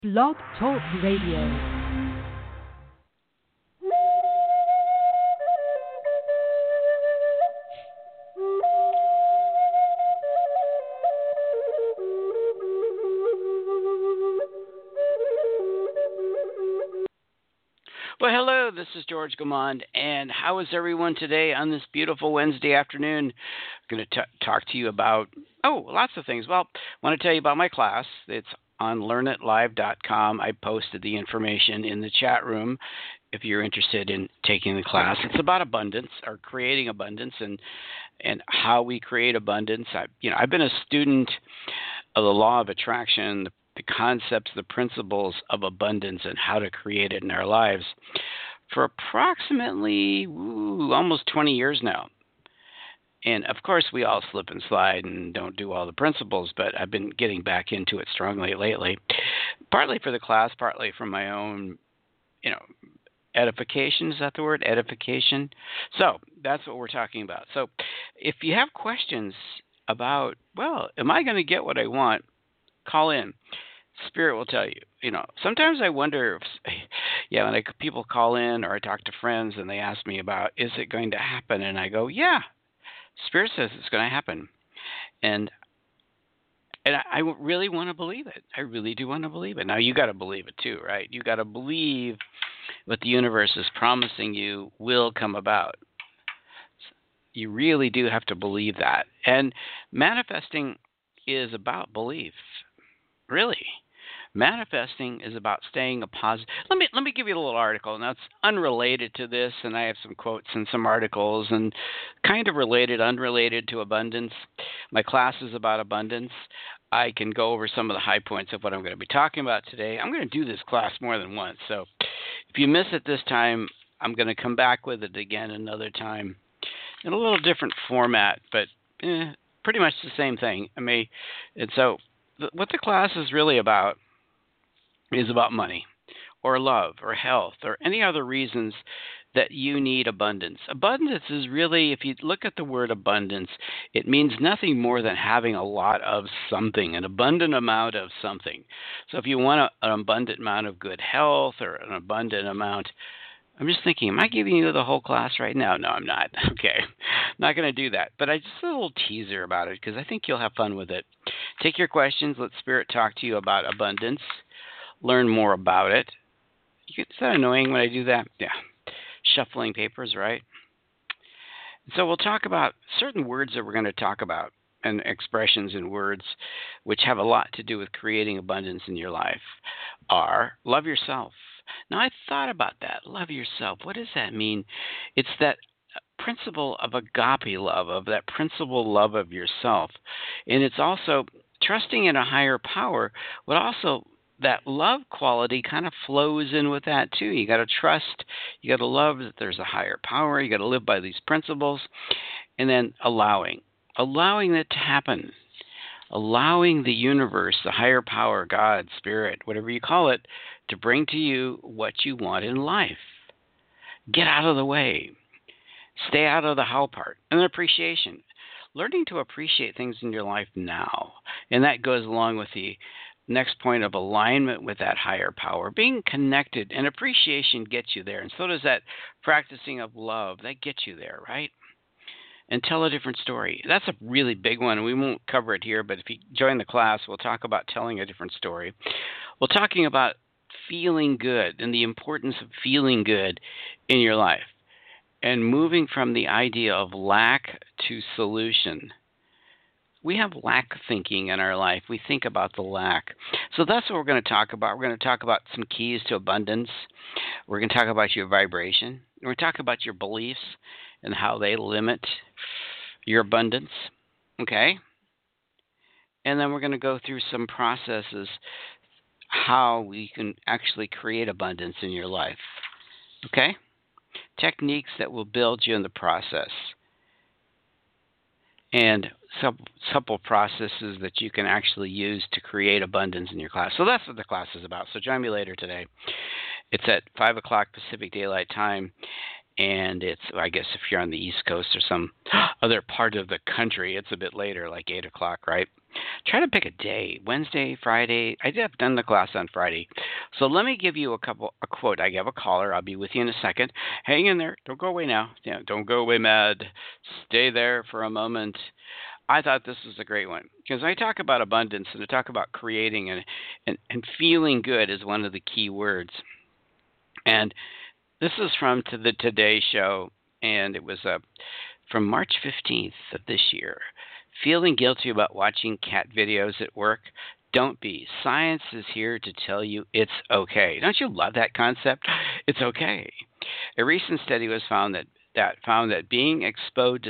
Blog Talk Radio. Well, hello, this is George Gamond, and how is everyone today on this beautiful Wednesday afternoon? I'm going to talk to you about, lots of things. Well, I want to tell you about my class. It's on learnitlive.com. I posted the information in the chat room if you're interested in taking the class. It's about abundance, or creating abundance, and how we create abundance. I've been a student of the law of attraction, the concepts, the principles of abundance, and how to create it in our lives for approximately almost 20 years now. And of course, we all slip and slide and don't do all the principles, but I've been getting back into it strongly lately, partly for the class, partly from my own, edification. Is that the word? Edification. So that's what we're talking about. So if you have questions about, am I going to get what I want? Call in. Spirit will tell you. Sometimes I wonder if, when people call in or I talk to friends and they ask me about, is it going to happen? And I go, yeah, Spirit says it's going to happen. And I really want to believe it. I really do want to believe it. Now, you got to believe it too, right? You got to believe what the universe is promising you will come about. You really do have to believe that. And manifesting is about belief. Really. Manifesting is about staying a positive. Let me give you a little article, and that's unrelated to this, and I have some quotes and some articles, and kind of related, unrelated to abundance. My class is about abundance. I can go over some of the high points of what I'm going to be talking about today. I'm going to do this class more than once, so if you miss it this time, I'm going to come back with it again another time in a little different format, but pretty much the same thing. What the class is really about is about money or love or health or any other reasons that you need abundance. Abundance is really, if you look at the word abundance, it means nothing more than having a lot of something, an abundant amount of something. So if you want an abundant amount of good health or an abundant amount, I'm just thinking, am I giving you the whole class right now? No, I'm not. Okay. I'm not going to do that. But I just a little teaser about it because I think you'll have fun with it. Take your questions. Let Spirit talk to you about abundance. Learn more about it. Is that annoying when I do that? Yeah. Shuffling papers, right? So we'll talk about certain words that we're going to talk about and expressions and words which have a lot to do with creating abundance in your life are love yourself. Now, I thought about that. Love yourself. What does that mean? It's that principle of agape love, of that principle love of yourself. And it's also trusting in a higher power, but also that love quality kind of flows in with that too. You got to trust, you got to love that there's a higher power. You got to live by these principles, and then allowing that to happen, allowing the universe, the higher power, God, Spirit, whatever you call it, to bring to you what you want in life. Get out of the way. Stay out of the how part. And then appreciation. Learning to appreciate things in your life now. And that goes along with the next point of alignment with that higher power. Being connected and appreciation gets you there. And so does that practicing of love. That gets you there, right? And tell a different story. That's a really big one, and we won't cover it here, but if you join the class, we'll talk about telling a different story. We're talking about feeling good and the importance of feeling good in your life and moving from the idea of lack to solution. We have lack thinking in our life. We think about the lack. So that's what we're going to talk about. We're going to talk about some keys to abundance. We're going to talk about your vibration. We're going to talk about your beliefs and how they limit your abundance. Okay? And then we're going to go through some processes how we can actually create abundance in your life. Okay? Techniques that will build you in the process. And supple processes that you can actually use to create abundance in your class. So that's what the class is about. So join me later today. It's at 5 o'clock Pacific Daylight Time. And it's, I guess, if you're on the East Coast or some other part of the country, it's a bit later, like 8 o'clock, right? Try to pick a day, Wednesday, Friday. I have done the class on Friday. So let me give you a quote. I have a caller. I'll be with you in a second. Hang in there. Don't go away now. Yeah, don't go away mad. Stay there for a moment. I thought this was a great one because I talk about abundance and I talk about creating and feeling good is one of the key words. And this is from to the Today Show, and it was from March 15th of this year. Feeling guilty about watching cat videos at work? Don't be. Science is here to tell you it's okay. Don't you love that concept? It's okay. A recent study was found that being exposed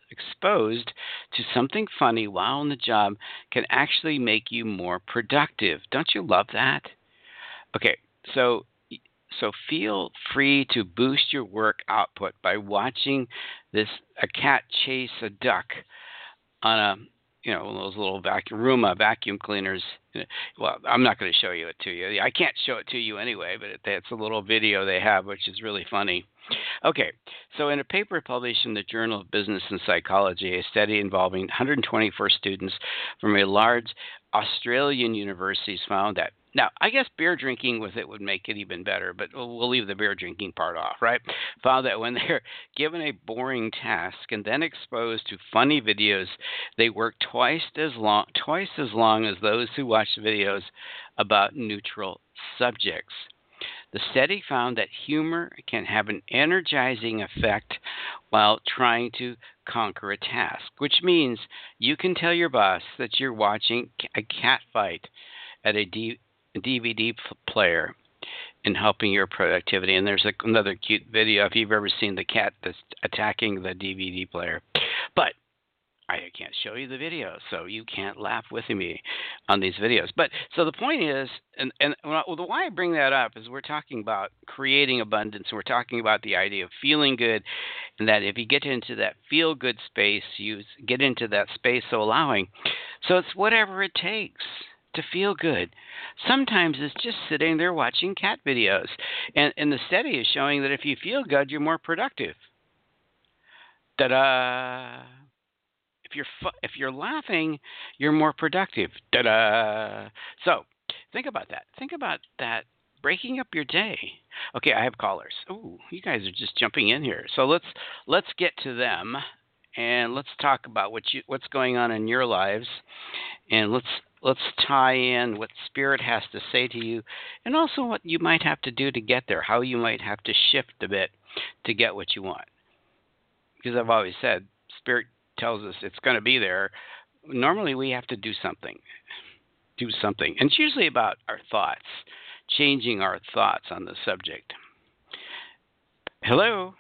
to something funny while on the job can actually make you more productive. Don't you love that? Okay, so feel free to boost your work output by watching a cat chase a duck on one of those little vacuum cleaners. Well, I'm not going to show it to you. I can't show it to you anyway, but it's a little video they have, which is really funny. Okay, so in a paper published in the Journal of Business and Psychology, a study involving 124 students from a large Australian university found that, now, I guess beer drinking with it would make it even better, but we'll leave the beer drinking part off, right? Found that when they're given a boring task and then exposed to funny videos, they work twice as long as those who watch videos about neutral subjects. The study found that humor can have an energizing effect while trying to conquer a task, which means you can tell your boss that you're watching a cat fight at a DVD player and helping your productivity. And there's another cute video if you've ever seen the cat that's attacking the DVD player. But I can't show you the video, so you can't laugh with me on these videos. But so the point is, and why I bring that up is we're talking about creating abundance, and we're talking about the idea of feeling good, and that if you get into that feel good space, you get into that space so allowing. So it's whatever it takes to feel good. Sometimes it's just sitting there watching cat videos. And the study is showing that if you feel good, you're more productive. Ta-da! If you're laughing, you're more productive. Ta-da! So think about that. Think about that. Breaking up your day. Okay, I have callers. Oh, you guys are just jumping in here. So let's get to them, and let's talk about what's going on in your lives, and let's tie in what Spirit has to say to you, and also what you might have to do to get there, how you might have to shift a bit to get what you want. Because I've always said, Spirit tells us it's going to be there. Normally we have to do something. And it's usually about our thoughts, changing our thoughts on the subject. Hello.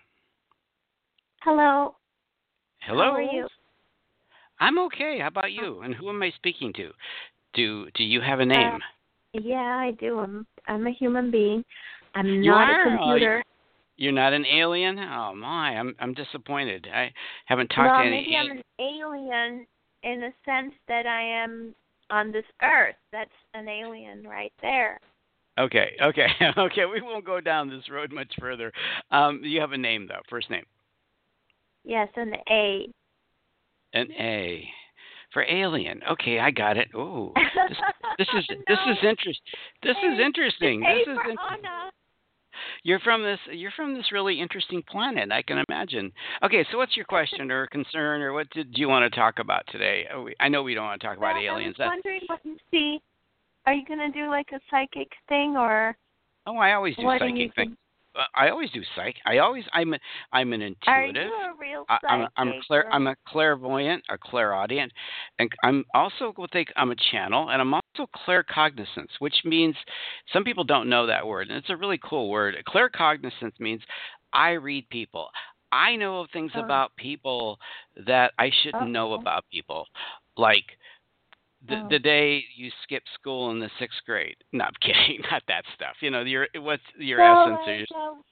Hello. How are you? I'm okay. How about you? And who am I speaking to? Do you have a name? Yeah, I do. I'm a human being. I'm not a computer. You're not an alien? Oh my, I'm disappointed. I haven't talked to any. Maybe I'm an alien in the sense that I am on this earth. That's an alien right there. Okay. We won't go down this road much further. You have a name though. First name. Yes, an A. An A. For alien. Okay, I got it. Oh, this is interesting. This is interesting. Anna. You're from this really interesting planet, I can imagine. Okay, so what's your question or concern, or what did you want to talk about today? I know we don't want to talk about aliens. I was wondering what you see. Are you going to do like a psychic thing or? Oh, I always do psychic things. I always do psych. I'm an intuitive. Are you a real psychic? I'm a clairvoyant, a clairaudient, and I'm also I'm a channel, and I'm also claircognizance, which means some people don't know that word, and it's a really cool word. Claircognizance means I read people. I know of things about people that I shouldn't know about people, like the day you skip school in the 6th grade. No, I'm kidding. Not that stuff. What's your essence?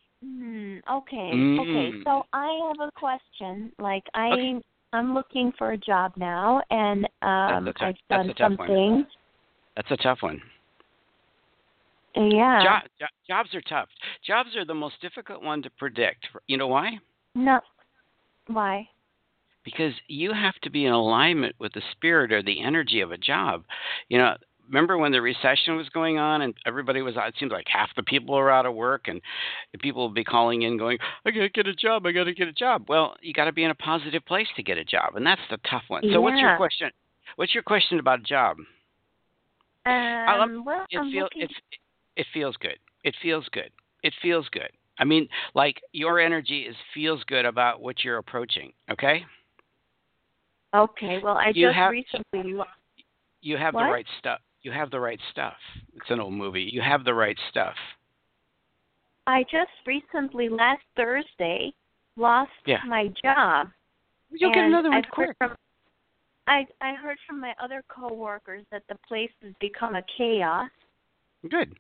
Okay. So I have a question. Like I'm looking for a job now, and I've done some things. That's a tough one. Yeah. Jobs are tough. Jobs are the most difficult one to predict. You know why? No. Why? because you have to be in alignment with the spirit or the energy of a job. Remember when the recession was going on and everybody was, it seems like half the people were out of work, and people would be calling in going, I got to get a job. I got to get a job. Well, you got to be in a positive place to get a job. And that's the tough one. So what's your question? What's your question about a job? It feels good. It feels good. It feels good. I mean, like your energy feels good about what you're approaching. Okay. Okay. Well, recently. You have the right stuff. You have the right stuff. It's an old movie. You have the right stuff. I just recently, last Thursday, lost my job. You'll get another one quick. I heard from my other coworkers that the place has become a chaos. Good.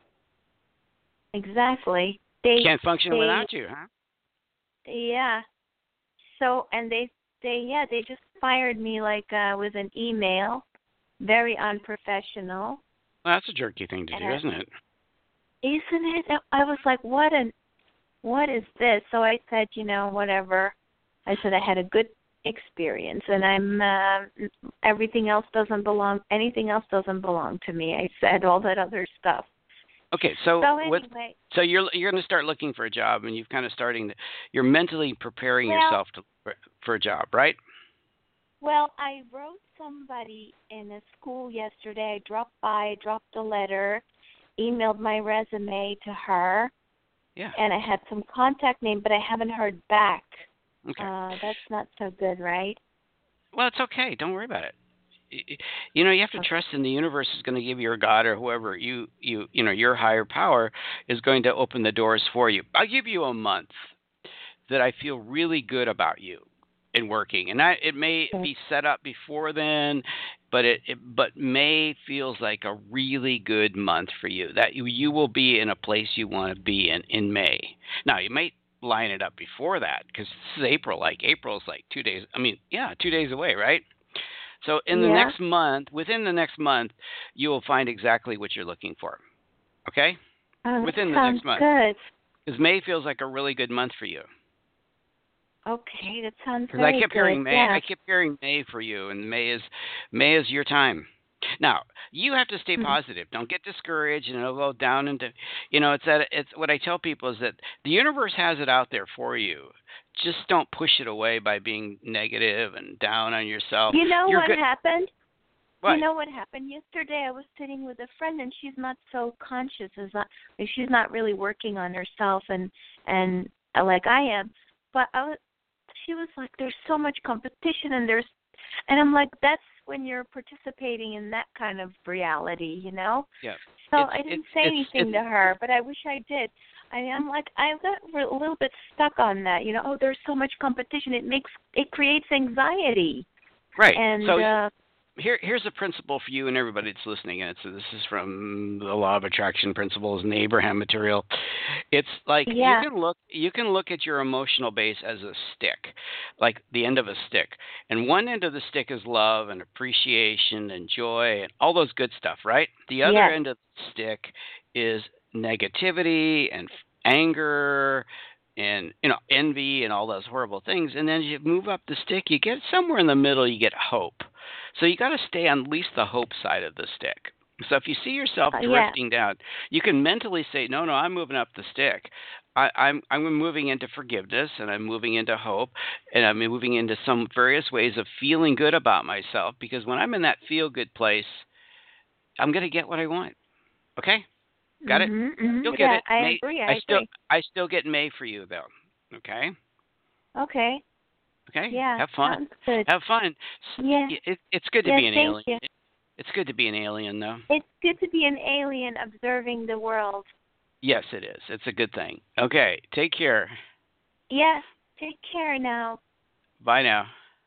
Exactly. They can't function without you, huh? Yeah. So, and they just fired me with an email. Very unprofessional. Well, that's a jerky thing to do, isn't it? Isn't it? I was like, what is this? So I said, whatever. I said I had a good experience, and anything else doesn't belong to me. I said all that other stuff. Okay, so anyway, so you're going to start looking for a job, and you've kind of you're mentally preparing yourself for a job, right? Well, I wrote somebody in a school yesterday. I dropped by, dropped a letter, emailed my resume to her. Yeah. And I had some contact name, but I haven't heard back. Okay. That's not so good, right? Well, it's okay. Don't worry about it. You have to trust in the universe is going to give you, or God or whoever your higher power is going to open the doors for you. I'll give you a month that I feel really good about you in working, and it may be set up before then, but but May feels like a really good month for you. That you will be in a place you want to be in May. Now you might line it up before that because this is April. Like April's like 2 days. 2 days away, right? So within the next month, you will find exactly what you're looking for. Okay? Within the next month. Good. Because May feels like a really good month for you. Okay, that sounds very good. Because I kept hearing May. Yeah. I kept hearing May for you, and May is your time. Now you have to stay positive. Don't get discouraged and it'll go down into. It's what I tell people is that the universe has it out there for you. Just don't push it away by being negative and down on yourself. You know what happened? What? You know what happened yesterday? I was sitting with a friend, and she's not so conscious. She's not really working on herself, and like I am. But she was like, "There's so much competition, and I'm like, that's when you're participating in that kind of reality, Yeah. So I didn't say anything to her, but I wish I did. I'm like, I got a little bit stuck on that. There's so much competition. It creates anxiety. Right. And so here's a principle for you and everybody that's listening. And this is from the Law of Attraction principles and the Abraham material. It's like you can look at your emotional base as a stick, like the end of a stick. And one end of the stick is love and appreciation and joy and all those good stuff, right? The other end of the stick is negativity and anger and envy and all those horrible things. And then as you move up the stick, you get somewhere in the middle, you get hope. So you got to stay on at least the hope side of the stick. So if you see yourself drifting down, you can mentally say, no, I'm moving up the stick. I'm moving into forgiveness, and I'm moving into hope, and I'm moving into some various ways of feeling good about myself, because when I'm in that feel-good place, I'm going to get what I want. Okay? Got it? Mm-hmm. You'll get it. I agree. I still get May for you, though. Okay? Okay. Okay? Yeah. Have fun. Good. Have fun. Yeah. It's good to be an alien. You. It's good to be an alien, though. It's good to be an alien observing the world. Yes, it is. It's a good thing. Okay. Take care. Yes. Take care now. Bye now.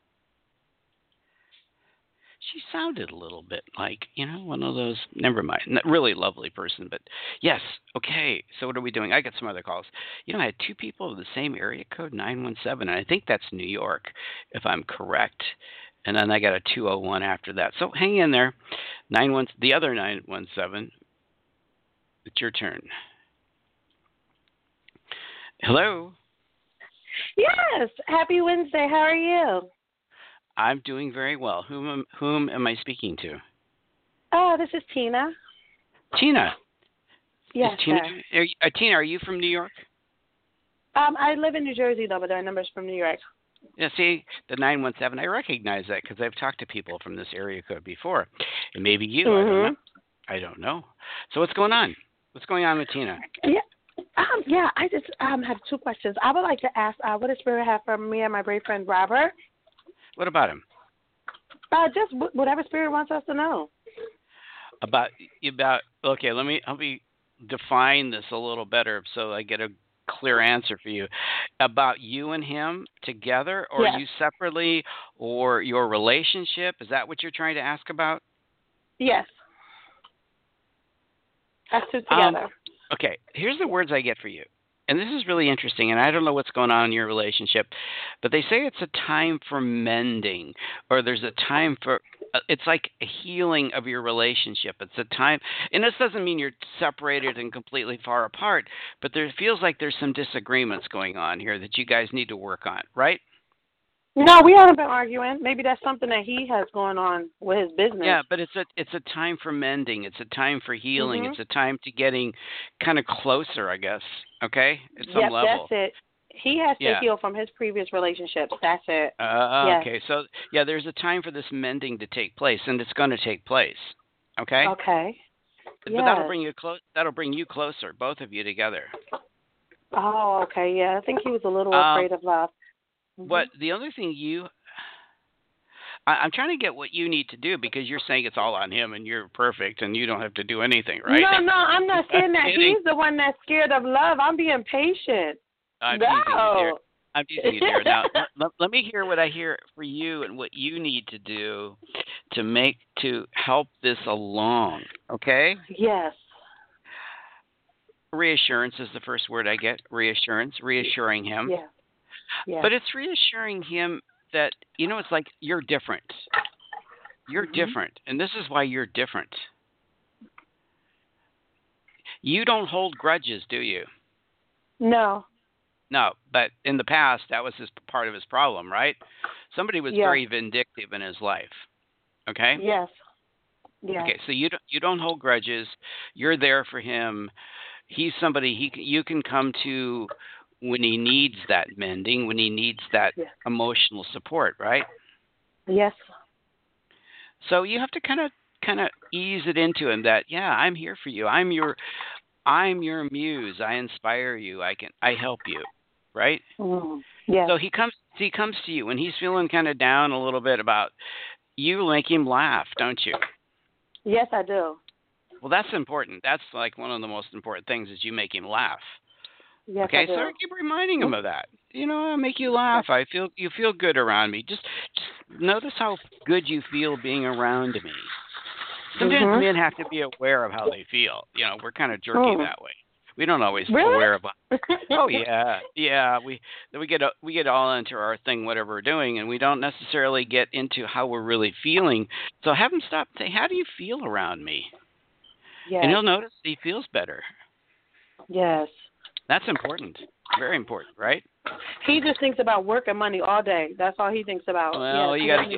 She sounded a little bit like, one of those, never mind, really lovely person, but yes, okay, so what are we doing? I got some other calls. I had two people with the same area code, 917, and I think that's New York, if I'm correct, and then I got a 201 after that. So hang in there, the other 917, it's your turn. Hello? Yes, happy Wednesday, how are you? I'm doing very well. Whom am I speaking to? This is Tina. Tina. Yes, Tina, sir. Tina, are you from New York? I live in New Jersey, though, but our number's from New York. Yeah, see, the 917, I recognize that because I've talked to people from this area code before. And maybe you, I don't know. So what's going on? What's going on with Tina? Yeah, I just have two questions. I would like to ask, what does Spirit have for me and my boyfriend, Robert? What about him? Just whatever Spirit wants us to know. Okay, let me define this a little better so I get a clear answer for you. About you and him together, or you separately, or your relationship? Is that what you're trying to ask about? Yes. Us two together. Okay, here's the words I get for you. And this is really interesting, and I don't know what's going on in your relationship, but they say it's a time for mending, or there's a time for, it's like a healing of your relationship. It's a time, and this doesn't mean you're separated and completely far apart, but there feels like there's some disagreements going on here that you guys need to work on, right? No, we haven't been arguing. Maybe that's something that he has going on with his business. Yeah, but it's a time for mending. It's a time for healing. It's a time to getting kind of closer, I guess. Okay, at some level. That's it. He has to heal from his previous relationships. That's it. Okay, so there's a time for this mending to take place, and it's going to take place. Okay. Okay. But that'll bring you close. That'll bring you closer, both of you together. Oh, okay. Yeah, I think he was a little afraid of love. But the other thing I'm trying to get what you need to do, because you're saying it's all on him and you're perfect and you don't have to do anything, right? No, I'm not saying that. He's the one that's scared of love. I'm being patient. I'm teasing you, dear. Now, let me hear what I hear for you and what you need to do to help this along, okay? Yes. Reassurance is the first word I get. Reassurance, reassuring him. Yeah. Yeah. But it's reassuring him that, it's like you're different. You're different, and this is why you're different. You don't hold grudges, do you? No. No, but in the past, that was part of his problem, right? Somebody was very vindictive in his life, okay? Yes. Yeah. Okay, so you don't hold grudges. You're there for him. He's somebody you can come to when he needs that mending, when he needs that emotional support, right? Yes. So you have to kind of ease it into him that, I'm here for you. I'm your muse. I inspire you. I help you, right? Yeah. So he comes to you when he's feeling kind of down a little bit about you. Make him laugh, don't you? Yes, I do. Well, that's important. That's like one of the most important things is you make him laugh. Yes, okay, I do. so I keep reminding him of that. I make you laugh. You feel good around me. Just notice how good you feel being around me. Sometimes men have to be aware of how they feel. We're kind of jerky that way. We don't always aware of. Oh yeah. We get all into our thing, whatever we're doing, and we don't necessarily get into how we're really feeling. So have him stop and say, "How do you feel around me?" Yes. And he'll notice he feels better. Yes. That's important. Very important, right? He just thinks about work and money all day. That's all he thinks about. Well, you got to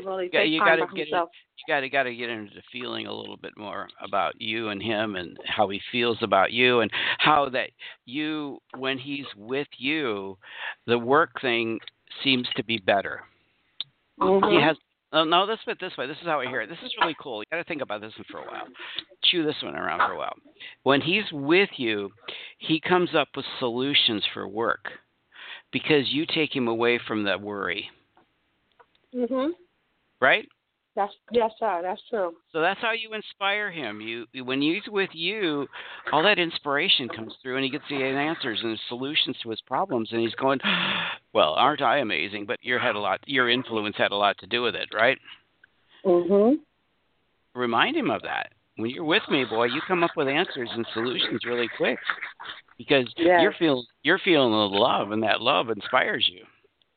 get into feeling a little bit more about you and him and how he feels about you and how that you, when he's with you, the work thing seems to be better. He has. No, let's put it this way. This is how I hear it. This is really cool. You got to think about this one for a while. Chew this one around for a while. When he's with you, he comes up with solutions for work because you take him away from that worry. Right? Yes, sir. That's true. So that's how you inspire him. When he's with you, all that inspiration comes through, and he gets the answers and solutions to his problems, and he's going, "Well, aren't I amazing?" But your influence had a lot to do with it, right? Remind him of that. When you're with me, boy, you come up with answers and solutions really quick because you're feeling the love, and that love inspires you.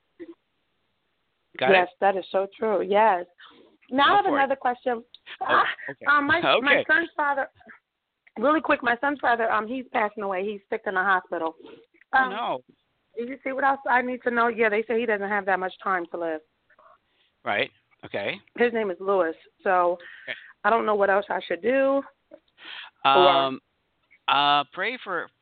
Got it? That is so true. Yes. Now I have another question. Okay. My son's father, really quick, he's passing away. He's sick in the hospital. No. Did you see what else I need to know? Yeah, they say he doesn't have that much time to live. Right. Okay. His name is Lewis. So Okay. I don't know what else I should do. Pray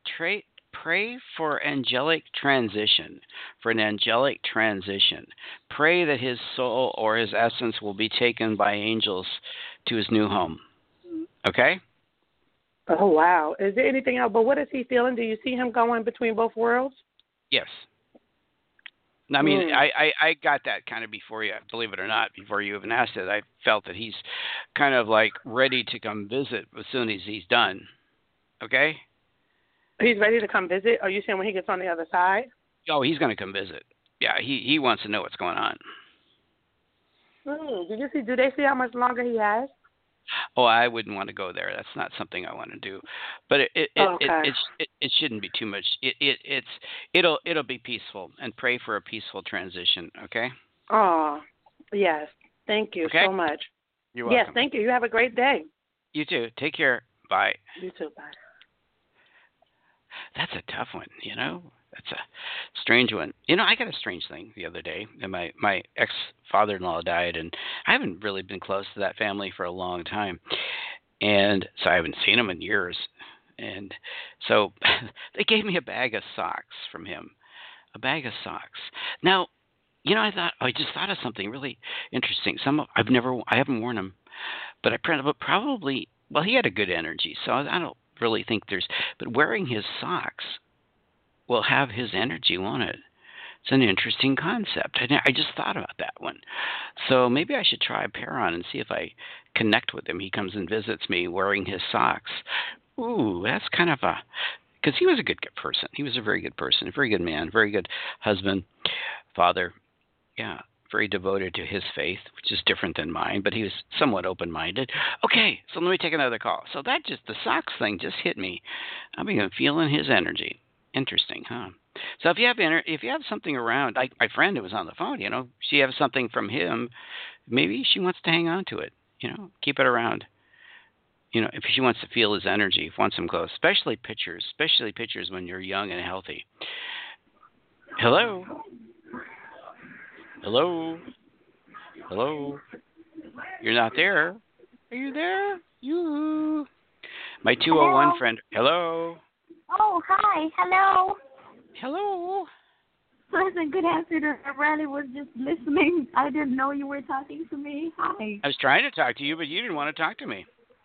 for angelic transition, for an angelic transition. Pray that his soul or his essence will be taken by angels to his new home. Okay? Oh, wow. Is there anything else? But what is he feeling? Do you see him going between both worlds? Yes. I mean, I got that kind of before you, believe it or not, before you even asked it. I felt that he's kind of like ready to come visit as soon as he's done. Okay? He's ready to come visit? Are you saying when he gets on the other side? Oh, he's going to come visit. Yeah, he wants to know what's going on. Did you see? Do they see how much longer he has? Oh, I wouldn't want to go there. That's not something I want to do. But it shouldn't be too much. It'll be peaceful, and pray for a peaceful transition. Okay. Oh, yes. Thank you so much. You're welcome. Yes, thank you. You have a great day. You too. Take care. Bye. You too. Bye. That's a tough one, you know. That's a strange one. You know, I got a strange thing the other day. And my ex-father-in-law died, and I haven't really been close to that family for a long time. And so I haven't seen them in years. And so they gave me a bag of socks from him, a bag of socks. Now, you know, I just thought of something really interesting. I haven't worn them, but I probably, well, he had a good energy, so I don't really think but wearing his socks will have his energy, won't it? It's an interesting concept. I just thought about that one. So maybe I should try a pair on and see if I connect with him. He comes and visits me wearing his socks. Ooh, that's kind of because he was a good person. He was a very good person, a very good man, very good husband, father. Yeah, very devoted to his faith, which is different than mine, but he was somewhat open-minded. Okay, so let me take another call. So the socks thing just hit me. I've been feeling his energy. Interesting, huh? So if you have something around, like my friend who was on the phone, you know, she has something from him, maybe she wants to hang on to it, you know, keep it around. You know, if she wants to feel his energy, wants him close, especially pictures when you're young and healthy. Hello? Hello? Hello? You're not there? Are you there? You? My 201 friend. Hello? Oh, hi. Hello. Hello? Listen, good afternoon. I really was just listening. I didn't know you were talking to me. Hi. I was trying to talk to you, but you didn't want to talk to me.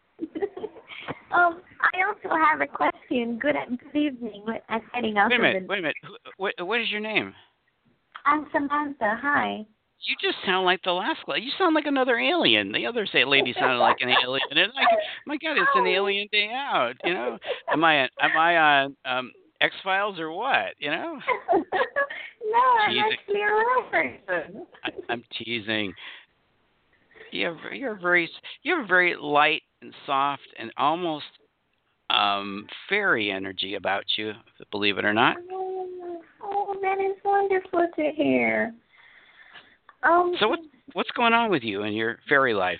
I also have a question. Good evening. I'm heading out. Wait a minute. What is your name? I'm Samantha. Hi. You just sound like the last lady. You sound like another alien. The other lady sounded like an alien. And my God, it's an alien day out. You know, am I on X-Files or what? You know? No, I'm actually a real person. I'm teasing. You have a very light and soft and almost fairy energy about you, believe it or not. Oh, that is wonderful to hear. So what's going on with you in your fairy life?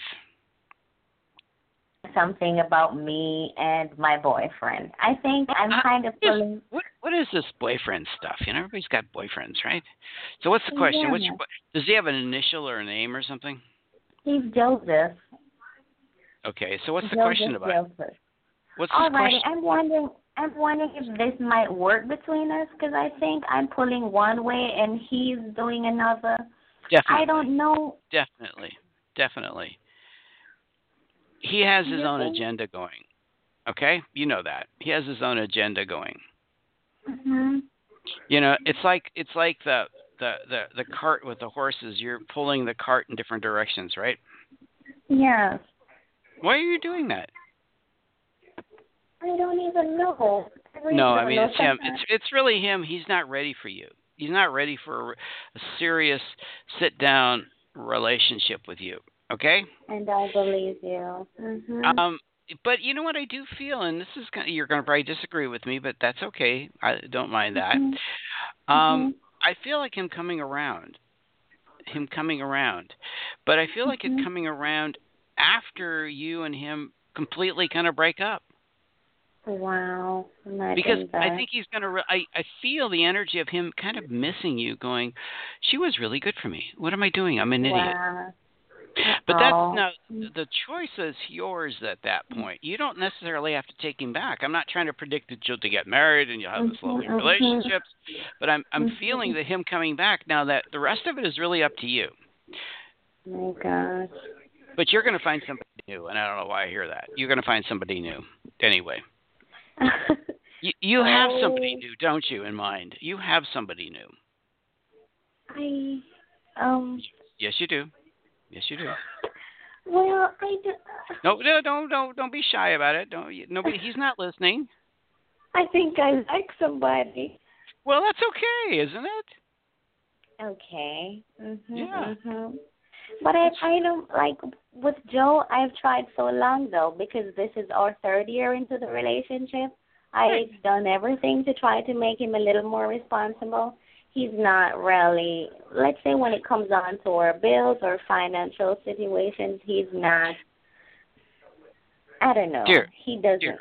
Something about me and my boyfriend. I think I'm kind of feeling. What is this boyfriend stuff? You know, everybody's got boyfriends, right? So what's the question? Yeah. Does he have an initial or a name or something? He's Joseph. Okay, so what's the question about? Joseph. What's All this right, question? I'm wondering if this might work between us because I think I'm pulling one way and he's doing another. Definitely. I don't know. Definitely. He has his own agenda going. Okay? You know that. He has his own agenda going. Mhm. You know, it's like the cart with the horses. You're pulling the cart in different directions, right? Yes. Why are you doing that? I don't even know. No, I mean, it's him. It's really him. He's not ready for you. He's not ready for a serious sit-down relationship with you. Okay? And I believe you. Mhm. But you know what I do feel, and this is you're going to probably disagree with me, but that's okay. I don't mind that. I feel like him coming around, but I feel like it's coming around after you and him completely kind of break up. Wow. Because I think he's going to. I feel the energy of him kind of missing you, going, she was really good for me. What am I doing? I'm an idiot. But that's Oh. now the choice is yours at that point. You don't necessarily have to take him back. I'm not trying to predict that you'll to get married and you'll have this lovely relationships, but I'm feeling that him coming back now. That the rest of it is really up to you. Oh my gosh. But you're going to find somebody new, and I don't know why I hear that. You're going to find somebody new anyway. You have somebody new, don't you, in mind? You have somebody new. Yes, you do. Yes, you do. Well, I do. No, don't be shy about it. Nobody. He's not listening. I think I like somebody. Well, that's okay, isn't it? Okay. Yeah. But I don't like with Joe. I've tried so long though because this is our third year into the relationship. I've done everything to try to make him a little more responsible. He's not really, let's say when it comes on to our bills or financial situations, he's not, I don't know. He doesn't,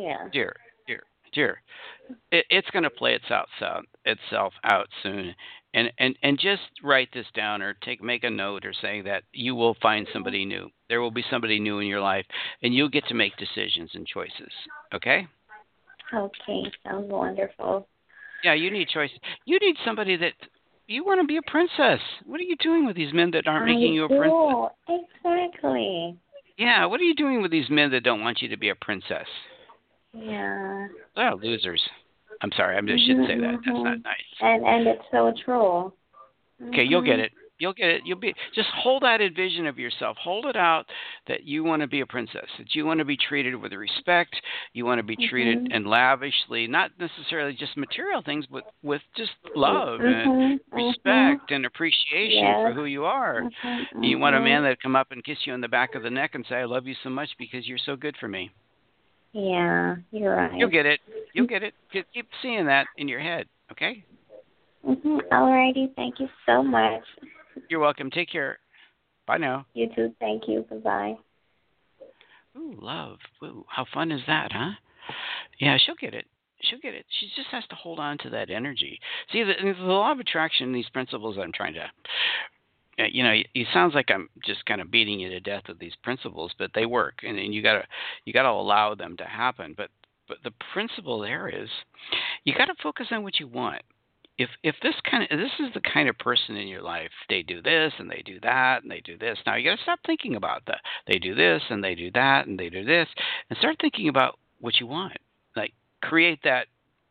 Dear. It's going to play itself out soon. And just write this down or make a note or say that you will find somebody new. There will be somebody new in your life, and you'll get to make decisions and choices, okay? Okay, sounds wonderful. Yeah, you need choices. You need somebody that you want to be a princess. What are you doing with these men that aren't making you a princess? Exactly. Yeah, what are you doing with these men that don't want you to be a princess? Yeah. Oh, losers. I'm sorry, I shouldn't say that. That's not nice. And it's so true. Okay, you'll get it. You'll get it. Just hold that vision of yourself. Hold it out that you want to be a princess, that you want to be treated with respect, you want to be treated and lavishly, not necessarily just material things, but with just love and respect and appreciation for who you are. You want a man that come up and kiss you on the back of the neck and say, "I love you so much because you're so good for me." Yeah, you're right. You'll get it. You'll get it. Keep seeing that in your head, okay? All righty. Thank you so much. You're welcome. Take care. Bye now. You too. Thank you. Bye-bye. Ooh, love. Ooh, how fun is that, huh? Yeah, she'll get it. She'll get it. She just has to hold on to that energy. See, the law of attraction, these principles I'm trying to, it sounds like I'm just kind of beating you to death with these principles, but they work, and you gotta allow them to happen. But the principle there is, you gotta focus on what you want. If this is the kind of person in your life, they do this and they do that and they do this. Now you got to stop thinking about they do this and they do that and they do this, and start thinking about what you want. Like create that,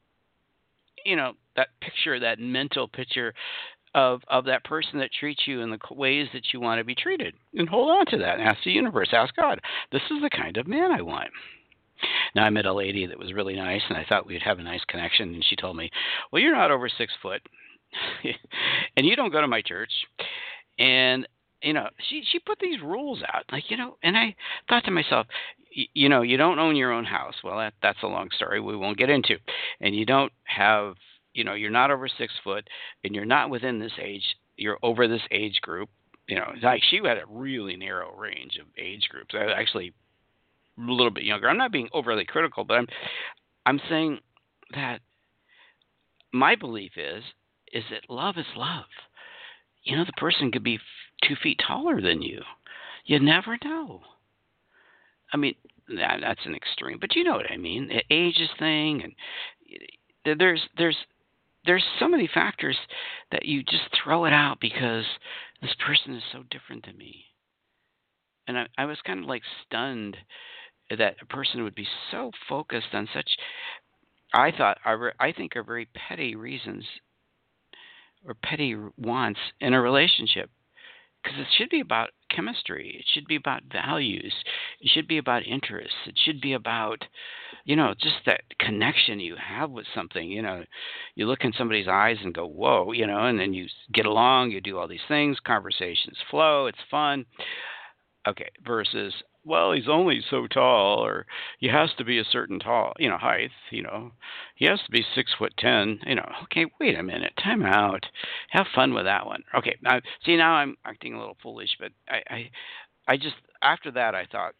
that picture, that mental picture of that person that treats you in the ways that you want to be treated, and hold on to that. And ask the universe, ask God, this is the kind of man I want. Now, I met a lady that was really nice, and I thought we'd have a nice connection, and she told me, well, you're not over 6 foot, and you don't go to my church. And, she put these rules out, and I thought to myself, you don't own your own house. Well, that's a long story we won't get into. And you don't have, you're not over 6 foot, and you're not within this age, you're over this age group. Like she had a really narrow range of age groups. I actually a little bit younger. I'm not being overly critical, but I'm saying that my belief is that love is love. The person could be 2 feet taller than you. You never know. I mean, that's an extreme, but you know what I mean. The ages thing, and there's so many factors that you just throw it out because this person is so different than me. And I was kind of like stunned that a person would be so focused on such, I think are very petty reasons or petty wants in a relationship. Because it should be about chemistry. It should be about values. It should be about interests. It should be about, just that connection you have with something. You look in somebody's eyes and go, whoa, and then you get along, you do all these things, conversations flow, it's fun. Okay, versus, well, he's only so tall, or he has to be a certain height, he has to be 6'10", okay, wait a minute, time out, have fun with that one. Okay, now I'm acting a little foolish, but I just, after that, I thought,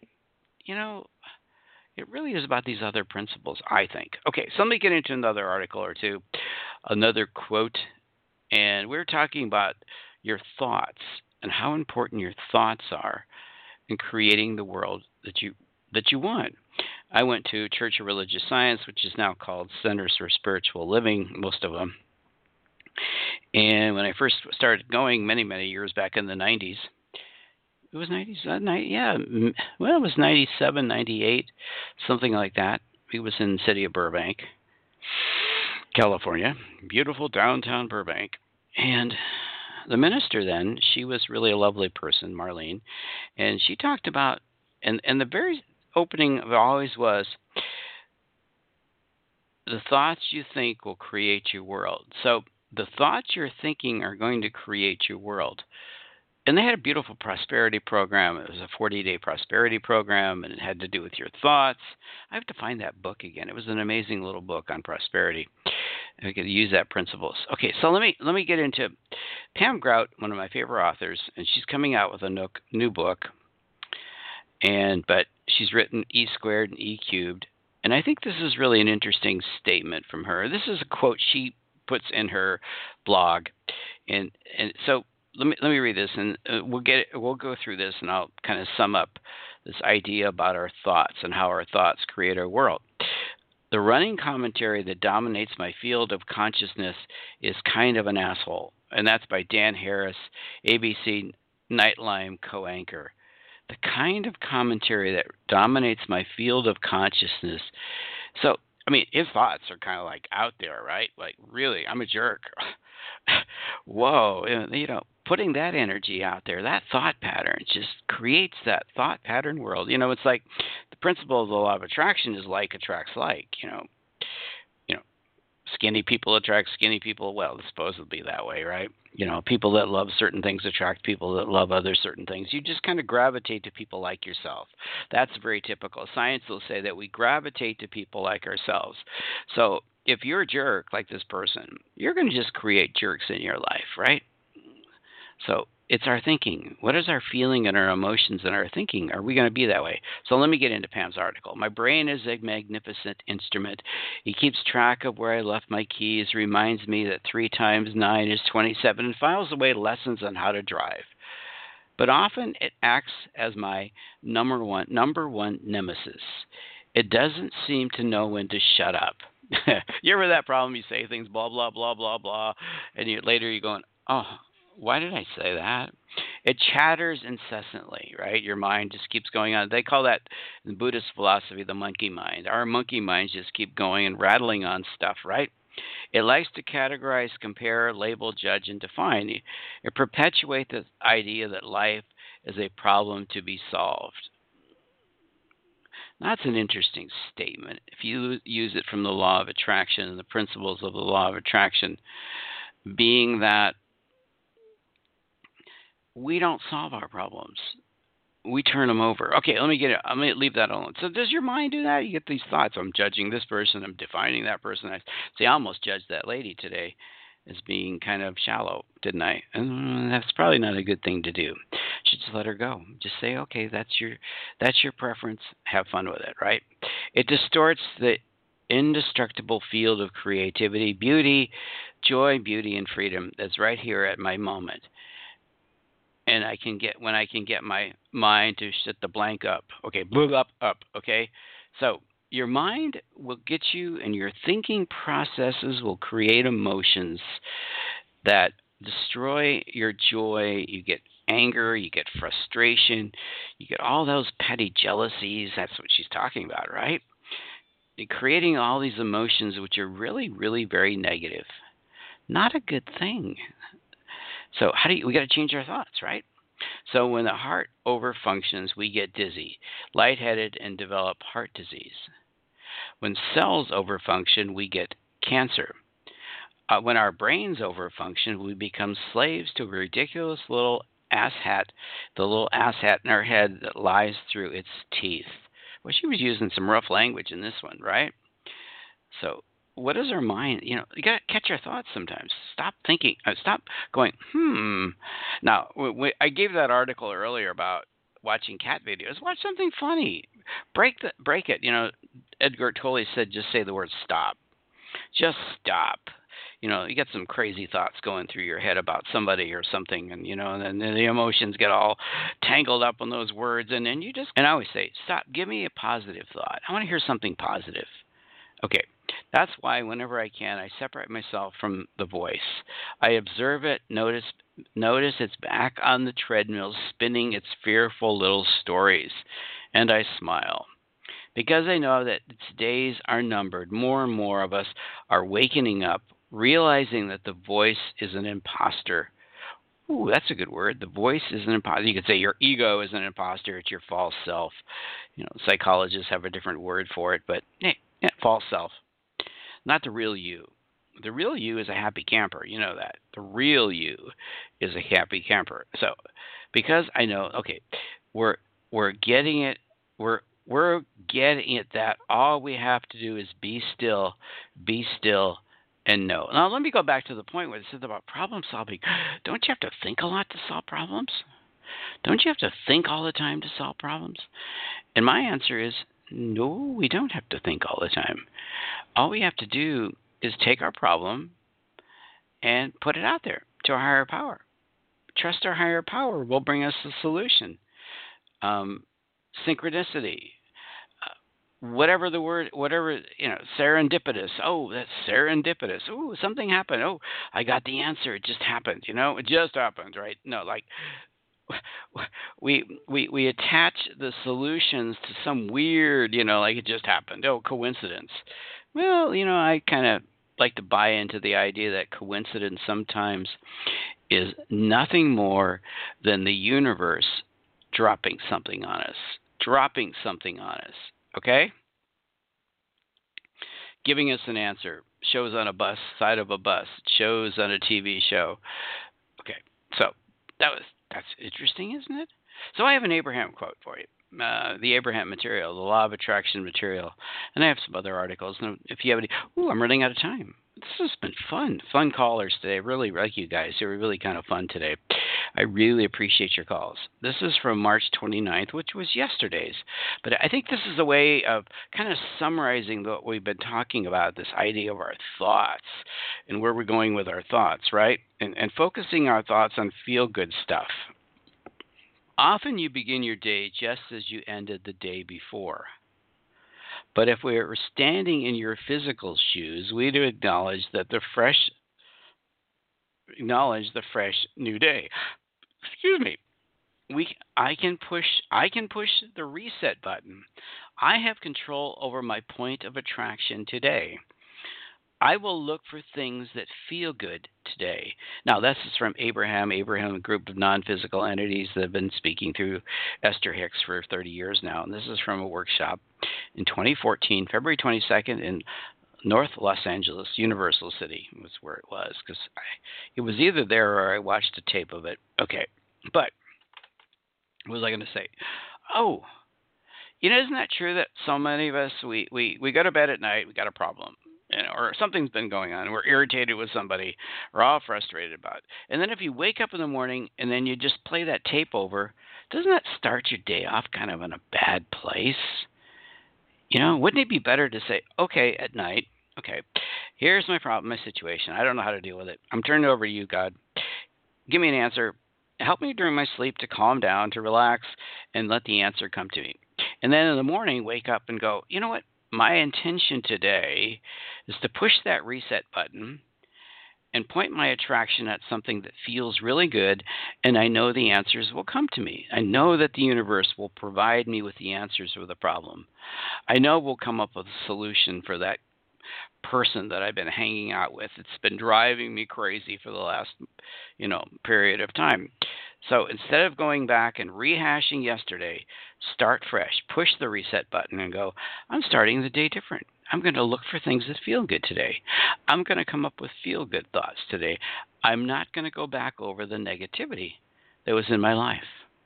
it really is about these other principles, I think. Okay, so let me get into another article or two, another quote, and we're talking about your thoughts and how important your thoughts are in creating the world that you want. I went to Church of Religious Science, which is now called Centers for Spiritual Living, most of them. And when I first started going many years back in the 90s, it was 90s, yeah, well, it was 97, 98, something like that. It was in the city of Burbank, California, beautiful downtown Burbank. And the minister then, she was really a lovely person, Marlene, and she talked about, and the very opening of it always was, the thoughts you think will create your world. So the thoughts you're thinking are going to create your world. And they had a beautiful prosperity program. It was a 40-day prosperity program, and it had to do with your thoughts. I have to find that book again. It was an amazing little book on prosperity. I could use that principles. Okay, so let me get into Pam Grout, one of my favorite authors, and she's coming out with a new book. But she's written E squared and E cubed, and I think this is really an interesting statement from her. This is a quote she puts in her blog, and so. Let me read this, and we'll go through this, and I'll kind of sum up this idea about our thoughts and how our thoughts create our world. The running commentary that dominates my field of consciousness is kind of an asshole, and that's by Dan Harris, ABC Nightline co-anchor. The kind of commentary that dominates my field of consciousness. So, I mean, his thoughts are kind of like out there, right? Like, really, I'm a jerk. Whoa, putting that energy out there, that thought pattern just creates that thought pattern world. It's like the principle of the law of attraction is like attracts like. Skinny people attract skinny people. Well, it's supposed to be that way, right? People that love certain things attract people that love other certain things. You just kind of gravitate to people like yourself. That's very typical. Science will say that we gravitate to people like ourselves. So if you're a jerk like this person, you're going to just create jerks in your life, right? So it's our thinking. What is our feeling and our emotions and our thinking? Are we going to be that way? So let me get into Pam's article. My brain is a magnificent instrument. It keeps track of where I left my keys, reminds me that 3 times 9 is 27, and files away lessons on how to drive. But often it acts as my number one nemesis. It doesn't seem to know when to shut up. You ever that problem? You say things, blah, blah, blah, blah, blah, and later you're going, oh, why did I say that? It chatters incessantly, right? Your mind just keeps going on. They call that in Buddhist philosophy the monkey mind. Our monkey minds just keep going and rattling on stuff, right? It likes to categorize, compare, label, judge, and define. It perpetuates the idea that life is a problem to be solved. That's an interesting statement. If you use it from the law of attraction and the principles of the law of attraction, being that we don't solve our problems. We turn them over. Okay, I'm going to leave that alone. So does your mind do that? You get these thoughts. I'm judging this person. I'm defining that person. I almost judged that lady today as being kind of shallow, didn't I? And that's probably not a good thing to do. You should just let her go. Just say, okay, that's your preference. Have fun with it, right? It distorts the indestructible field of creativity, beauty, joy, beauty, and freedom that's right here at my moment. And when I can get my mind to shut the blank up. Okay, up, okay? So your mind will get you, and your thinking processes will create emotions that destroy your joy. You get anger, you get frustration, you get all those petty jealousies. That's what she's talking about, right? You're creating all these emotions which are really, really very negative. Not a good thing. So we got to change our thoughts, right? So when the heart overfunctions, we get dizzy, lightheaded, and develop heart disease. When cells overfunction, we get cancer. When our brains overfunction, we become slaves to a ridiculous little asshat, the little asshat in our head that lies through its teeth. Well, she was using some rough language in this one, right? So what is our mind? You got to catch our thoughts sometimes. Stop thinking. Stop going, Now, I gave that article earlier about watching cat videos. Watch something funny. Break it. Edgar Tolle said, just say the word stop. Just stop. You get some crazy thoughts going through your head about somebody or something, and and then the emotions get all tangled up in those words, and then and I always say, stop, give me a positive thought. I want to hear something positive. Okay, that's why whenever I can, I separate myself from the voice. I observe it, notice it's back on the treadmill spinning its fearful little stories, and I smile. Because I know that its days are numbered, more and more of us are wakening up, realizing that the voice is an imposter. Ooh, that's a good word. The voice is an imposter. You could say your ego is an imposter. It's your false self. Psychologists have a different word for it, but false self. Not the real you. The real you is a happy camper. You know that. The real you is a happy camper. So, because I know, okay, we're getting it. We're getting it that all we have to do is be still, and know. Now, let me go back to the point where it says about problem solving. Don't you have to think a lot to solve problems? Don't you have to think all the time to solve problems? And my answer is, no, we don't have to think all the time. All we have to do is take our problem and put it out there to our higher power. Trust our higher power will bring us the solution. Synchronicity, whatever the word, serendipitous. Oh, that's serendipitous. Oh, something happened. Oh, I got the answer. It just happened. It just happened, right? No, like we attach the solutions to some weird, like it just happened. Oh, coincidence. Well, I kind of like to buy into the idea that coincidence sometimes is nothing more than the universe dropping something on us. Okay? Giving us an answer. Shows on a bus, side of a bus. Shows on a TV show. Okay, so that's interesting, isn't it? So I have an Abraham quote for you. The Abraham material, the law of attraction material. And I have some other articles. And if you have any... I'm running out of time. This has been fun. Fun callers today. Really like you guys. They were really kind of fun today. I really appreciate your calls. This is from March 29th, which was yesterday's. But I think this is a way of kind of summarizing what we've been talking about, this idea of our thoughts and where we're going with our thoughts, right? And focusing our thoughts on feel-good stuff. Often you begin your day just as you ended the day before. But if we were standing in your physical shoes, we'd acknowledge the fresh new day. Excuse me. I can push the reset button. I have control over my point of attraction today. I will look for things that feel good today. Now, this is from Abraham, a group of non-physical entities that have been speaking through Esther Hicks for 30 years now. And this is from a workshop in 2014, February 22nd in North Los Angeles, Universal City was where it was, because it was either there or I watched a tape of it. Okay, but what was I going to say? Oh, isn't that true that so many of us, we go to bed at night, we got a problem. Or something's been going on. We're irritated with somebody. We're all frustrated about it. And then if you wake up in the morning and then you just play that tape over, doesn't that start your day off kind of in a bad place? Wouldn't it be better to say, okay, at night, okay, here's my problem, my situation. I don't know how to deal with it. I'm turning it over to you, God. Give me an answer. Help me during my sleep to calm down, to relax, and let the answer come to me. And then in the morning, wake up and go, you know what? My intention today is to push that reset button and point my attraction at something that feels really good, and I know the answers will come to me. I know that the universe will provide me with the answers for the problem. I know we'll come up with a solution for that person that I've been hanging out with. It's been driving me crazy for the last, period of time. So instead of going back and rehashing yesterday, start fresh, push the reset button and go, I'm starting the day different. I'm going to look for things that feel good today. I'm going to come up with feel-good thoughts today. I'm not going to go back over the negativity that was in my life.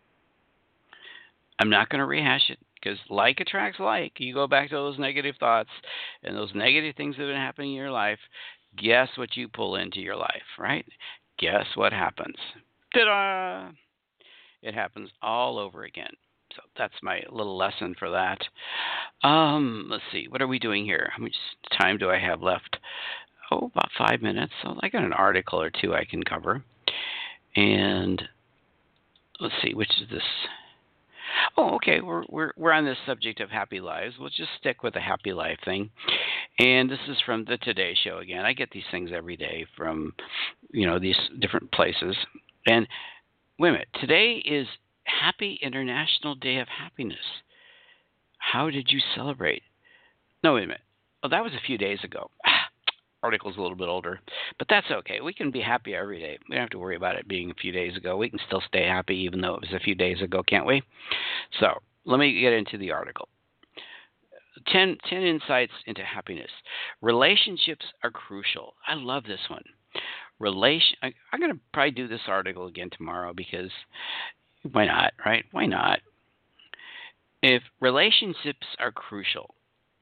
I'm not going to rehash it, because like attracts like. You go back to those negative thoughts and those negative things that have been happening in your life, guess what you pull into your life, right? Guess what happens? Ta-da! It happens all over again. So that's my little lesson for that. Let's see. What are we doing here? How much time do I have left? about 5 minutes. So I got an article or two I can cover. And let's see, which is this? Oh, okay. We're on this subject of happy lives. We'll just stick with the happy life thing. And this is from the Today Show again. I get these things every day from, these different places. And wait a minute. Today is Happy International Day of Happiness. How did you celebrate? No, wait a minute. Oh, that was a few days ago. Article's a little bit older, but that's okay. We can be happy every day. We don't have to worry about it being a few days ago. We can still stay happy even though it was a few days ago, can't we? So let me get into the article. 10 insights into happiness. Relationships are crucial. I love this one. I'm going to probably do this article again tomorrow because why not, right? Why not? If relationships are crucial,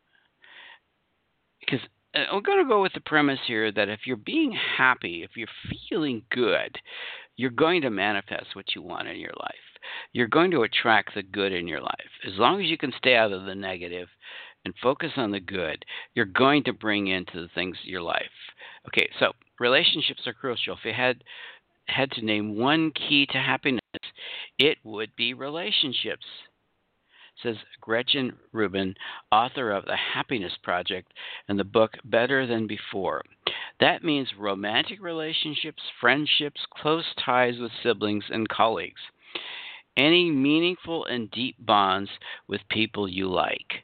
because I'm going to go with the premise here that if you're being happy, if you're feeling good, you're going to manifest what you want in your life. You're going to attract the good in your life. As long as you can stay out of the negative and focus on the good, you're going to bring into the things of your life. Okay, so relationships are crucial. If you had to name one key to happiness, it would be relationships. Says Gretchen Rubin, author of The Happiness Project and the book Better Than Before. That means romantic relationships, friendships, close ties with siblings and colleagues. Any meaningful and deep bonds with people you like.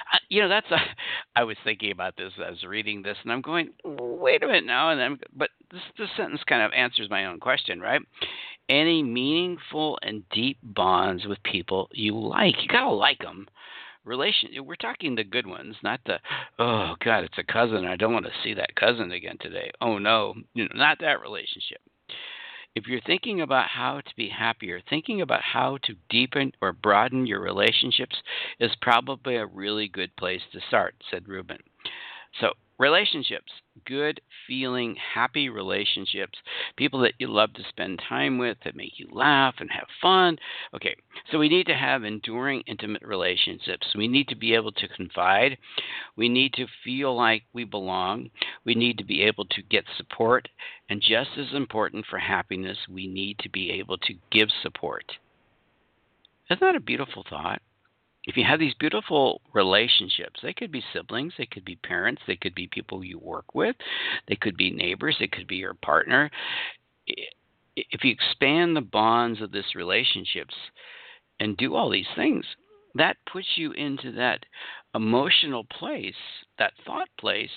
I was thinking about this as I was reading this, and I'm going, wait a minute now, but this sentence kind of answers my own question, right? Any meaningful and deep bonds with people you like. You gotta like them. We're talking the good ones, not the, oh God, it's a cousin. I don't want to see that cousin again today. Oh no, not that relationship. If you're thinking about how to be happier, thinking about how to deepen or broaden your relationships is probably a really good place to start, said Rubin. So, relationships, good feeling, happy relationships, people that you love to spend time with, that make you laugh and have fun. Okay, so we need to have enduring, intimate relationships. We need to be able to confide. We need to feel like we belong. We need to be able to get support. And just as important for happiness, we need to be able to give support. Isn't that a beautiful thought? If you have these beautiful relationships, they could be siblings, they could be parents, they could be people you work with, they could be neighbors, they could be your partner. If you expand the bonds of these relationships and do all these things, that puts you into that emotional place, that thought place,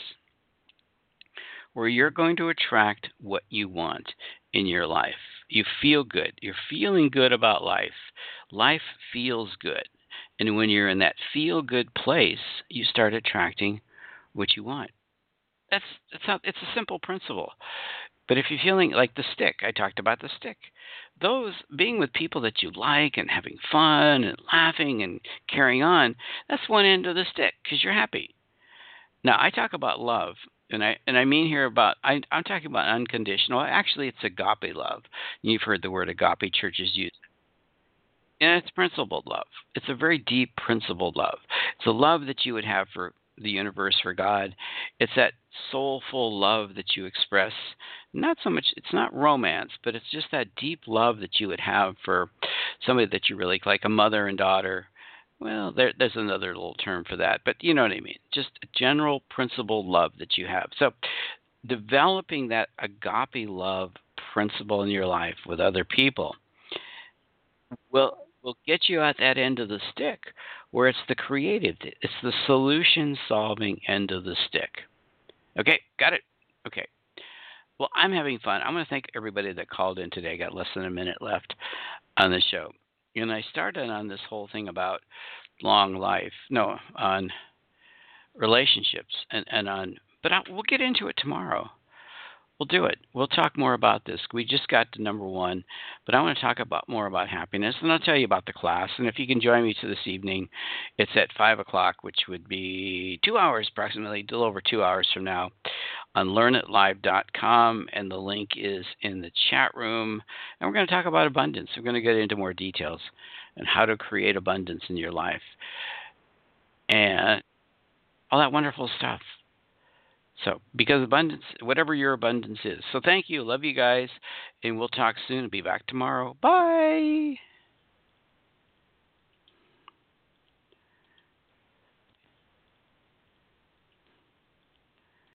where you're going to attract what you want in your life. You feel good. You're feeling good about life. Life feels good. And when you're in that feel-good place, you start attracting what you want. It's a simple principle. But if you're feeling like the stick, I talked about the stick. Those, being with people that you like and having fun and laughing and carrying on, that's one end of the stick because you're happy. Now, I talk about love, and I mean here I'm talking about unconditional. Actually, it's agape love. You've heard the word agape, churches use it. And it's principled love. It's a very deep principled love. It's a love that you would have for the universe, for God. It's that soulful love that you express. Not so much, it's not romance, but it's just that deep love that you would have for somebody that you really like, a mother and daughter. Well, there's another little term for that, but you know what I mean. Just a general principled love that you have. So developing that agape love principle in your life with other people will get you at that end of the stick where it's the creative, it's the solution-solving end of the stick. Okay, got it? Okay. Well, I'm having fun. I'm going to thank everybody that called in today. I got less than a minute left on the show. And I started on this whole thing about on relationships we'll get into it tomorrow. We'll do it. We'll talk more about this. We just got to number one, but I want to talk more about happiness, and I'll tell you about the class. And if you can join me to this evening, it's at 5 o'clock, which would be 2 hours approximately, a little over 2 hours from now, on learnitlive.com, and the link is in the chat room. And we're going to talk about abundance. We're going to get into more details on how to create abundance in your life and all that wonderful stuff. So, because abundance, whatever your abundance is. So, thank you. Love you guys. And we'll talk soon. Be back tomorrow. Bye.